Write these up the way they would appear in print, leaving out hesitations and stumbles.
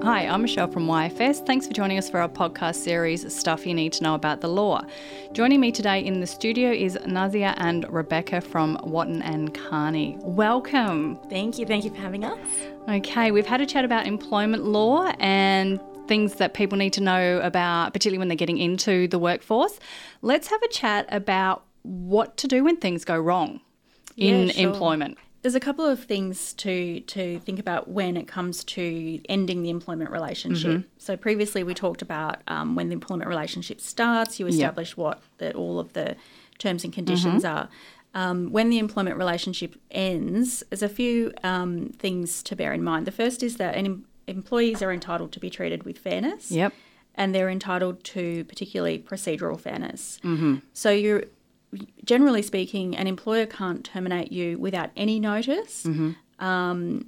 Hi, I'm Michelle from YFS. Thanks for joining us for our podcast series, Stuff You Need to Know About the Law. Joining me today in the studio is Nazia and Rebecca from Watton and Carney. Welcome. Thank you for having us. Okay, we've had a chat about employment law and things that people need to know about, particularly when they're getting into the workforce. Let's have a chat about what to do when things go wrong in employment. There's a couple of things to think about when it comes to ending the employment relationship. Mm-hmm. So previously we talked about when the employment relationship starts, you establish all of the terms and conditions are. When the employment relationship ends, there's a few things to bear in mind. The first is that employees are entitled to be treated with fairness. Yep. And they're entitled to particularly procedural fairness. Mm-hmm. So generally speaking, an employer can't terminate you without any notice. Mm-hmm.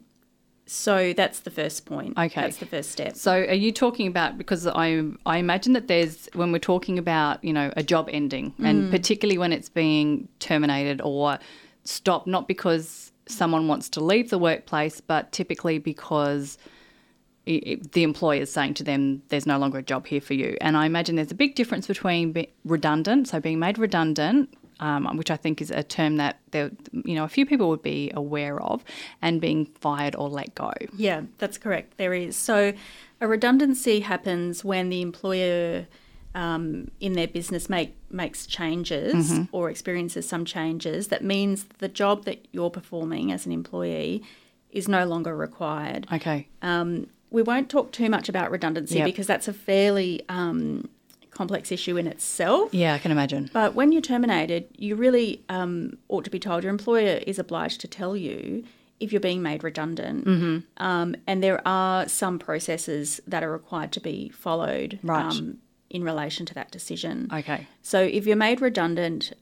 So that's the first point. Okay. That's the first step. So are you talking about, because I imagine that when we're talking about, a job ending, and particularly when it's being terminated or stopped, not because someone wants to leave the workplace, but typically because the employer is saying to them, there's no longer a job here for you. And I imagine there's a big difference between redundant, so being made redundant, which I think is a term that a few people would be aware of, and being fired or let go. Yeah, that's correct. There is. So a redundancy happens when the employer in their business makes changes or experiences some changes. That means the job that you're performing as an employee is no longer required. Okay. We won't talk too much about redundancy because that's a fairly complex issue in itself. Yeah, I can imagine. But when you're terminated, you really ought to be told. Your employer is obliged to tell you if you're being made redundant. Mm-hmm. And there are some processes that are required to be followed in relation to that decision. Okay. So if you're made redundant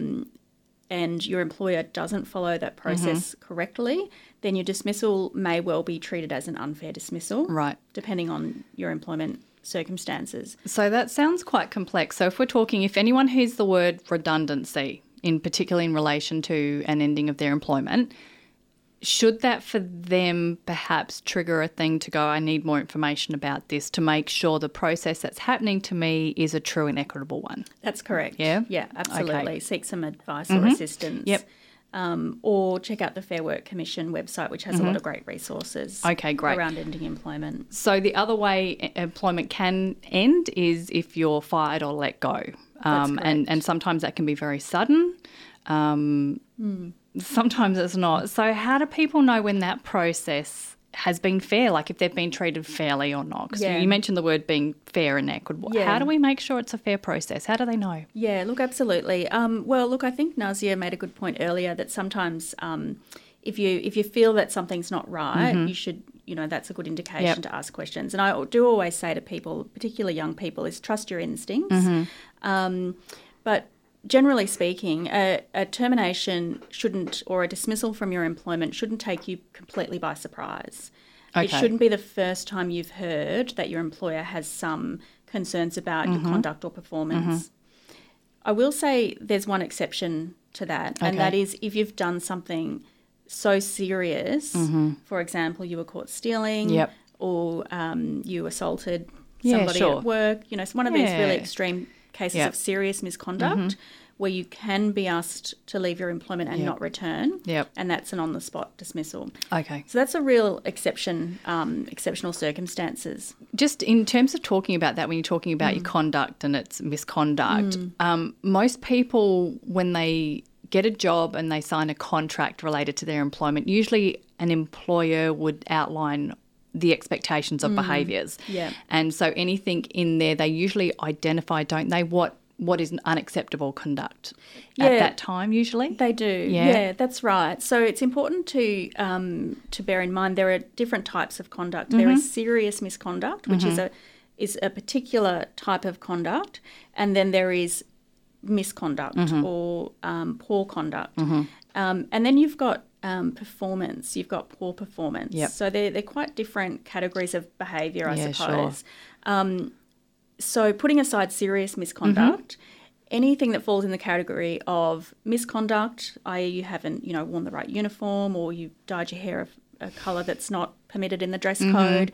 and your employer doesn't follow that process correctly, then your dismissal may well be treated as an unfair dismissal, right, depending on your employment circumstances. So that sounds quite complex. So if anyone hears the word redundancy, particularly in relation to an ending of their employment, should that for them perhaps trigger a thing to go, I need more information about this to make sure the process that's happening to me is a true and equitable one? That's correct. Yeah? Yeah, absolutely. Okay. Seek some advice or assistance. Yep. Or check out the Fair Work Commission website, which has a lot of great resources around ending employment. So the other way employment can end is if you're fired or let go. And sometimes that can be very sudden. Sometimes it's not. So how do people know when that process has been fair, like if they've been treated fairly or not? Because you mentioned the word being fair and equitable. Yeah. How do we make sure it's a fair process? How do they know? Yeah, look, absolutely. I think Nazia made a good point earlier that sometimes if you feel that something's not right, you should, that's a good indication to ask questions. And I do always say to people, particularly young people, is trust your instincts. But generally speaking, a termination or a dismissal from your employment shouldn't take you completely by surprise. Okay. It shouldn't be the first time you've heard that your employer has some concerns about your conduct or performance. I will say there's one exception to that, and that is if you've done something so serious, for example, you were caught stealing or you assaulted somebody at work, it's one of these really extreme cases of serious misconduct where you can be asked to leave your employment and not return, and that's an on-the-spot dismissal. Okay. So that's a real exceptional circumstances. Just in terms of talking about that, when you're talking about your conduct and its misconduct, most people, when they get a job and they sign a contract related to their employment, usually an employer would outline the expectations of behaviours. Yeah. And so anything in there, they usually identify, don't they, what is an unacceptable conduct at that time usually? They do. Yeah, that's right. So it's important to bear in mind there are different types of conduct. There is serious misconduct, which is a particular type of conduct, and then there is misconduct or poor conduct. And then you've got performance, you've got poor performance. Yep. So they're quite different categories of behaviour, I suppose. Sure. So putting aside serious misconduct, anything that falls in the category of misconduct, i.e. you haven't, worn the right uniform or you dyed your hair a colour that's not permitted in the dress code,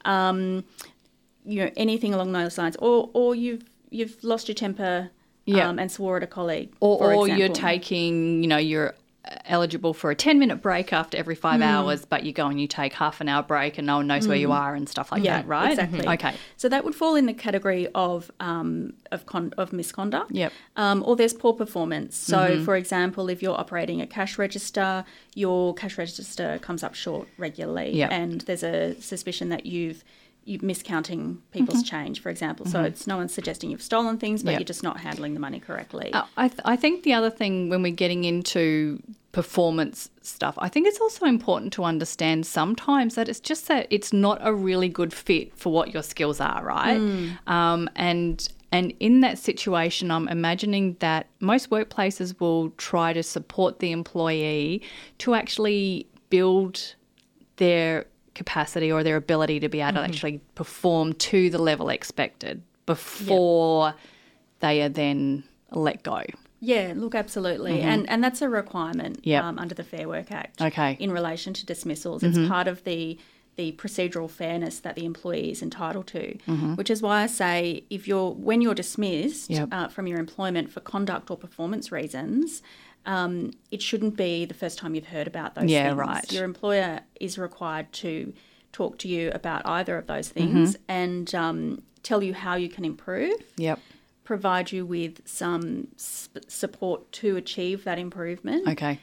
anything along those lines, or you've lost your temper and swore at a colleague, or you're taking, you're eligible for a 10-minute break after every 5 hours, but you go and you take half an hour break and no one knows where you are and stuff like that, right? Exactly. Okay. So that would fall in the category of misconduct. Yep. Or there's poor performance. So, for example, if you're operating a cash register, your cash register comes up short regularly, and there's a suspicion that you're miscounting people's change, for example. So it's no one's suggesting you've stolen things, but you're just not handling the money correctly. I think the other thing when we're getting into performance stuff, I think it's also important to understand sometimes that it's just that it's not a really good fit for what your skills are, right? And in that situation, I'm imagining that most workplaces will try to support the employee to actually build their capacity or their ability to be able to actually perform to the level expected before they are then let go. Yeah, look, absolutely. And that's a requirement under the Fair Work Act in relation to dismissals. It's part of the procedural fairness that the employee is entitled to, which is why I say when you're dismissed from your employment for conduct or performance reasons, it shouldn't be the first time you've heard about those things. Yeah, right. Your employer is required to talk to you about either of those things and tell you how you can improve. Yep. Provide you with some support to achieve that improvement. Okay.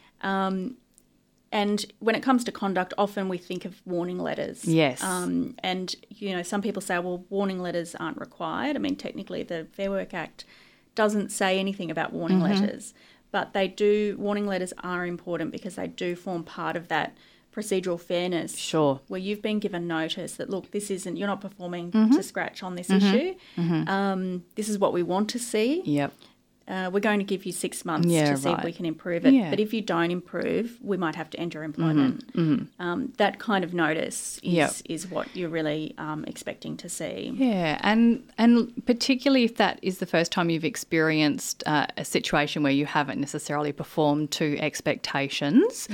And when it comes to conduct, often we think of warning letters. Yes. And, some people say, well, warning letters aren't required. I mean, technically the Fair Work Act doesn't say anything about warning letters, but warning letters are important because they do form part of that procedural fairness. Sure. Where you've been given notice that, look, you're not performing to scratch on this issue. This is what we want to see. Yep. We're going to give you 6 months to see if we can improve it. Yeah. But if you don't improve, we might have to end your employment. That kind of notice is what you're really expecting to see. Yeah, and particularly if that is the first time you've experienced a situation where you haven't necessarily performed to expectations,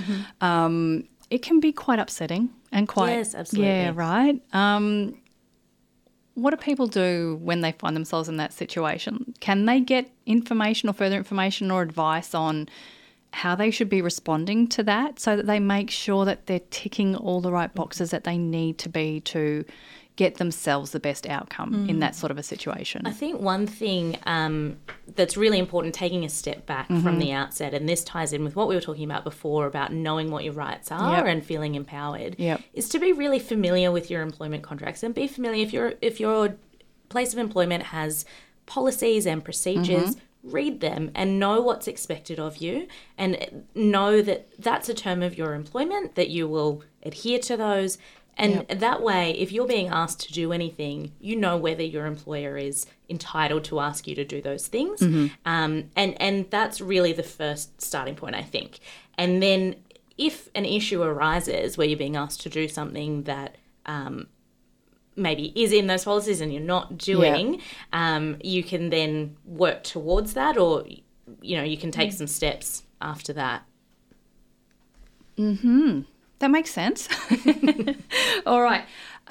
it can be quite upsetting and quite... Yes, absolutely. Yeah, right. What do people do when they find themselves in that situation? Can they get information or further information or advice on how they should be responding to that so that they make sure that they're ticking all the right boxes that they need to be to get themselves the best outcome in that sort of a situation? I think one thing that's really important, taking a step back from the outset, and this ties in with what we were talking about before about knowing what your rights are and feeling empowered, is to be really familiar with your employment contracts and be familiar if your place of employment has policies and procedures, read them and know what's expected of you and know that that's a term of your employment, that you will adhere to those. And that way, if you're being asked to do anything, you know whether your employer is entitled to ask you to do those things. And that's really the first starting point, I think. And then if an issue arises where you're being asked to do something that maybe is in those policies and you're not doing, you can then work towards that, or, you can take some steps after that. That makes sense. All right.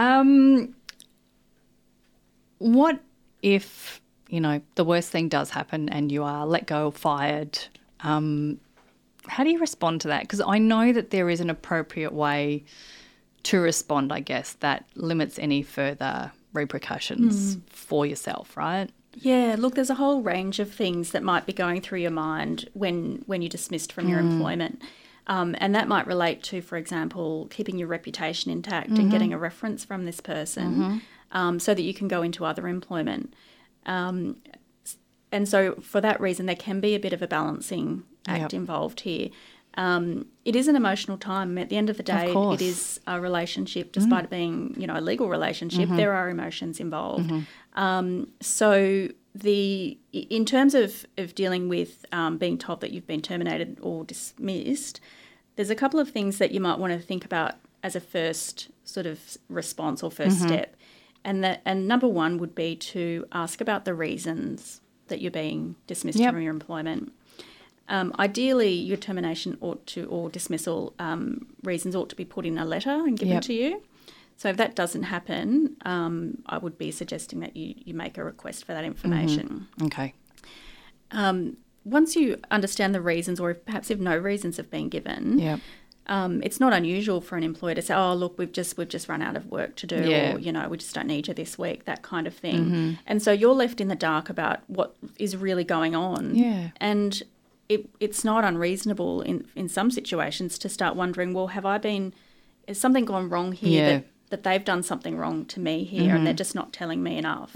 What if, the worst thing does happen and you are let go or fired? How do you respond to that? Because I know that there is an appropriate way to respond, I guess, that limits any further repercussions for yourself, right? Yeah, look, there's a whole range of things that might be going through your mind when you're dismissed from your employment. And that might relate to, for example, keeping your reputation intact and getting a reference from this person so that you can go into other employment. And so for that reason, there can be a bit of a balancing act involved here. It is an emotional time. At the end of the day, it is a relationship, despite it being, a legal relationship, there are emotions involved. So in terms of dealing with being told that you've been terminated or dismissed, there's a couple of things that you might want to think about as a first sort of response or first step. And number one would be to ask about the reasons that you're being dismissed from your employment. Ideally, your termination or dismissal reasons ought to be put in a letter and given to you. So if that doesn't happen, I would be suggesting that you make a request for that information. Okay. Once you understand the reasons, or perhaps if no reasons have been given, it's not unusual for an employer to say, "Oh, look, we've just run out of work to do," or we just don't need you this week, that kind of thing. And so you're left in the dark about what is really going on. Yeah. And it's not unreasonable in some situations to start wondering, well, has something gone wrong here that they've done something wrong to me here and they're just not telling me enough.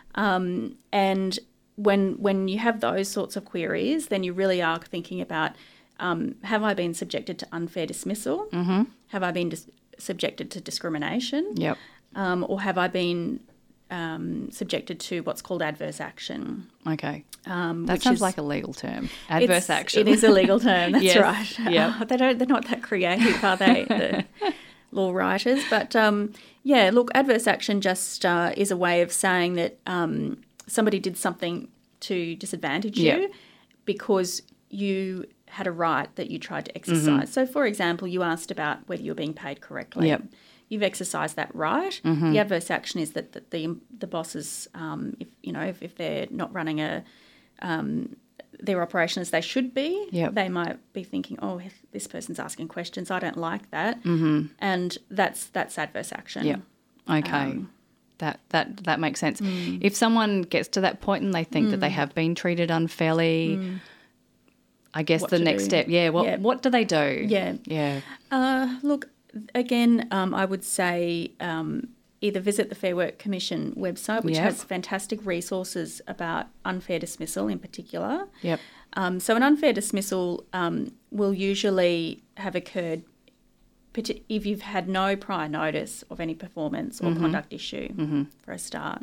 And when you have those sorts of queries, then you really are thinking about, have I been subjected to unfair dismissal? Have I been subjected to discrimination? Or have I been subjected to what's called adverse action? Okay. That sounds like a legal term. Adverse action. It is a legal term, that's right. Yep. They're not that creative, are they, the law writers? But, adverse action just is a way of saying that somebody did something to disadvantage you because you had a right that you tried to exercise. So, for example, you asked about whether you're being paid correctly. You've exercised that right. The adverse action is that the bosses, if they're not running their operation as they should be, they might be thinking, "Oh, this person's asking questions. I don't like that," and that's adverse action. Okay. That makes sense. If someone gets to that point and they think that they have been treated unfairly, I guess the next step, what do they do? Look, again, I would say either visit the Fair Work Commission website, which has fantastic resources about unfair dismissal in particular. So an unfair dismissal will usually have occurred if you've had no prior notice of any performance or conduct issue, for a start.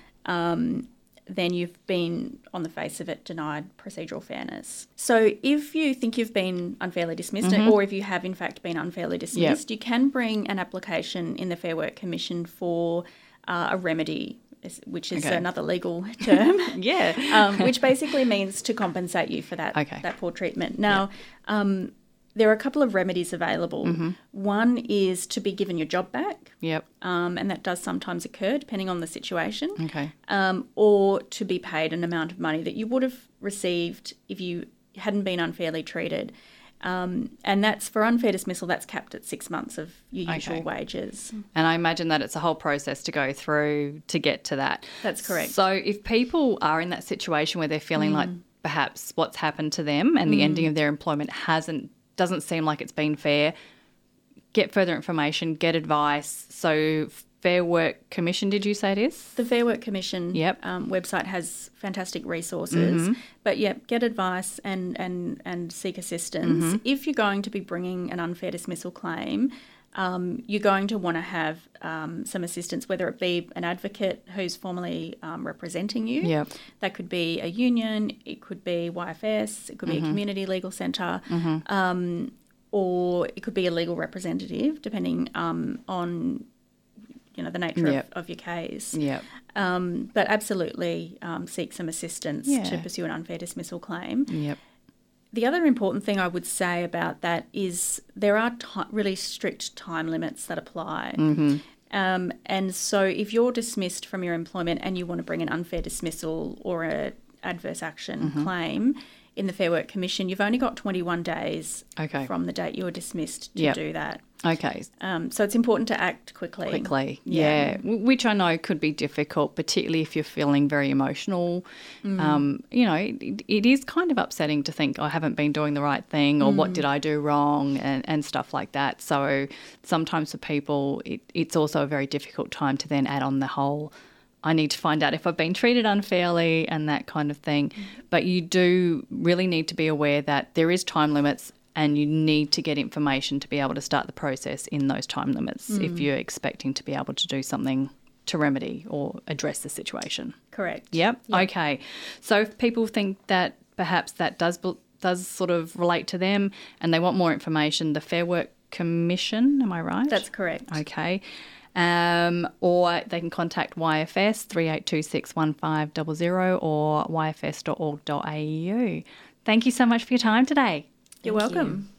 Then you've been, on the face of it, denied procedural fairness. So if you think you've been unfairly dismissed, or if you have in fact been unfairly dismissed, you can bring an application in the Fair Work Commission for a remedy, which is another legal term, which basically means to compensate you for that poor treatment. Now, there are a couple of remedies available. One is to be given your job back. And that does sometimes occur depending on the situation. Or to be paid an amount of money that you would have received if you hadn't been unfairly treated. And that's for unfair dismissal, that's capped at 6 months of your usual wages. And I imagine that it's a whole process to go through to get to that. That's correct. So if people are in that situation where they're feeling like perhaps what's happened to them and the ending of their employment doesn't seem like it's been fair, get further information, get advice. So Fair Work Commission, did you say it is? The Fair Work Commission website has fantastic resources. But, get advice and seek assistance. If you're going to be bringing an unfair dismissal claim, you're going to want to have some assistance, whether it be an advocate who's formally representing you. That could be a union, it could be YFS, it could be a community legal centre, or it could be a legal representative, depending on the nature of your case. But absolutely seek some assistance to pursue an unfair dismissal claim. The other important thing I would say about that is there are really strict time limits that apply. And so if you're dismissed from your employment and you want to bring an unfair dismissal or an adverse action claim in the Fair Work Commission, you've only got 21 days from the date you were dismissed to do that. So it's important to act quickly. Which I know could be difficult, particularly if you're feeling very emotional. It is kind of upsetting to think, I haven't been doing the right thing, or what did I do wrong, and stuff like that. So sometimes for people, it's also a very difficult time to then add on the whole, I need to find out if I've been treated unfairly and that kind of thing. But you do really need to be aware that there is time limits, and you need to get information to be able to start the process in those time limits if you're expecting to be able to do something to remedy or address the situation. Correct. Yep. Okay. So if people think that perhaps that does sort of relate to them and they want more information, the Fair Work Commission, am I right? That's correct. Okay. Or they can contact YFS 38261500 or yfs.org.au. Thank you so much for your time today. You're welcome.